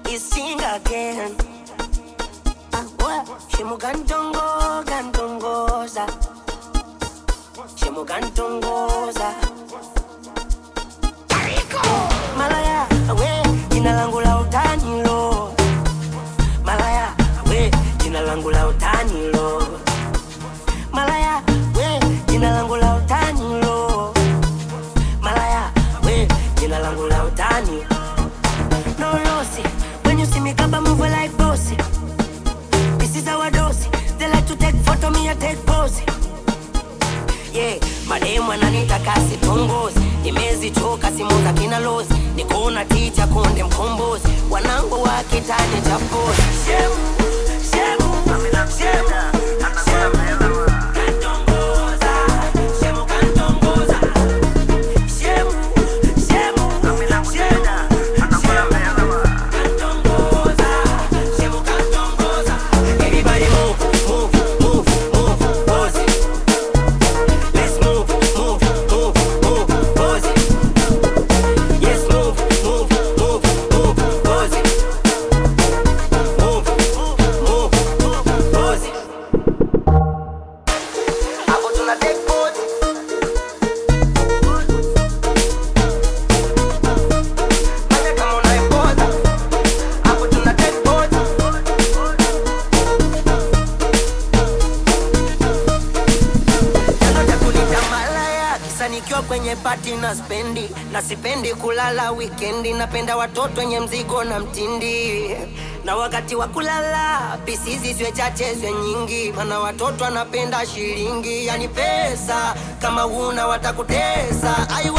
is sing again. Shemu gantongoza. Shemu gantongoza. Malaya, we, jina langu la utani lo. Malaya, we, jina langu la utani lo. Malaya, we, jina langu la utani lo. Malaya, we, jina langu la utani. No lossy, when you see me come move like bossy. This is our dose. They like to take photo, me I take pose. Yeah, mademu ananitaka sitongozi. Nimezichoka simu za kina lozi. Nikona ticha konde mkombozi. Wanangu wa kitani cha pozi. Shemu, shemu, shemu, shemu. Kantongoza, shemu kantongoza. Shemu, shemu, shemu. Kantongoza, shemu kantongoza. Everybody move, move, move, move, pose it. Let's move, move, move, move, pose it. Yes, move, move, move, move, pose it. Move, move, move, pose it. Hapo tuna take pose. Manya kama unaipoza. Hapo tuna take pose. Chanzo cha kunita malaya, kisa nikiwa kwenye party na spendi. Na sipendi kulala weekendi, napenda watoto wenye mzigo na mtindi. Na wakati wa kulala, pisizi ziwe chache ziwe nyingi. Mana watoto wanapenda shilingi, yani pesa. Kama huna watakutesa.